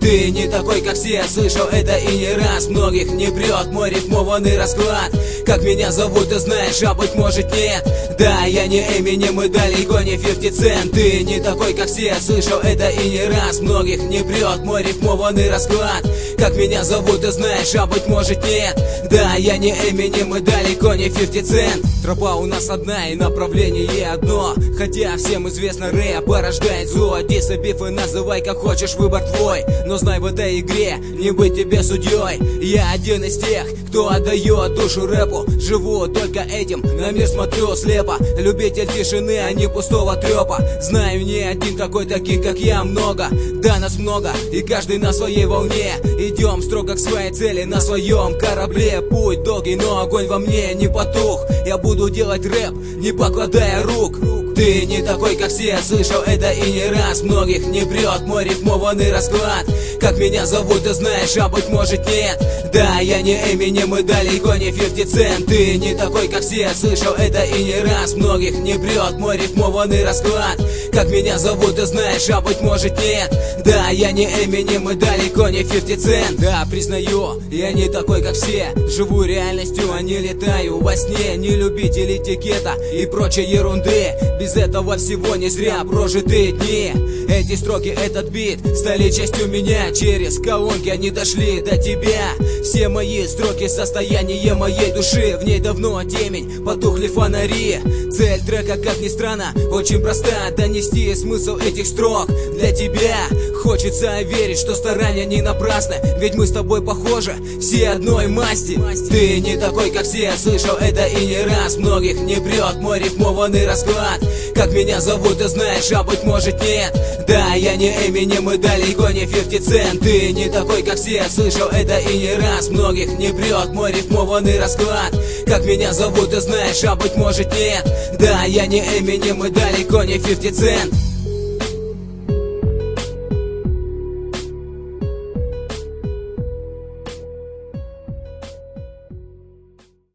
Ты не такой, как все, слышал это и не раз. Многих не прет мой рифмованный расклад. Как меня зовут, ты знаешь, а быть может нет. Да, я не Эминем и далеко не 50 Cent. Ты не такой, как все, слышал это и не раз. Многих не прет мой рифмованный расклад. Как меня зовут, ты знаешь, а быть может нет. Да, я не Эминем и далеко не 50 Cent. Тропа у нас одна и направление одно. Хотя всем известно, рэп порождает зло. Дисы, бифы, называй как хочешь, выбор твой. Но знай, в этой игре не быть тебе судьей. Я один из тех, кто отдает душу рэпу. Живу только этим, на мир смотрю слепо. Любитель тишины, а не пустого трепа. Знаю, не один такой, таких как я много. Да, нас много, и каждый на своей волне. Идем строго к своей цели на своем корабле. Путь долгий, но огонь во мне не потух. Я буду делать рэп, не покладая рук. Ты не такой, как все, слышал это и не раз. Многих не прет мой рифмованный расклад. Как меня зовут, ты знаешь, а быть может нет. Да, я не Эминем и далеко не 50 Cent. Ты не такой, как все, слышал это и не раз. Многих не прет мой рифмованный расклад. Как меня зовут, ты знаешь, а быть может нет. Да, я не Эминем и далеко не 50 Cent. Да, признаю, я не такой, как все. Живу реальностью, а не летаю во сне. Не любитель этикета и прочей ерунды. Без этого всего не зря прожитые дни. Эти строки, этот бит стали частью меня. Через колонки они дошли до тебя. Все мои строки — состояние моей души. В ней давно темень, потухли фонари. Цель трека, как ни странно, очень проста. Донести смысл этих строк для тебя. Хочется верить, что старания не напрасны. Ведь мы с тобой похожи, все одной масти. Ты не такой, как все, слышал это и не раз. Многих не прет мой рифмованный расклад. Как меня зовут, ты знаешь, а быть может нет. Да, я не Эминем и далеко не 50 Cent. Ты не такой, как все, слышал это и не раз. Многих не прет мой рифмованный расклад. Как меня зовут, ты знаешь, а быть может нет. Да, я не Эминем и далеко не 50 Cent.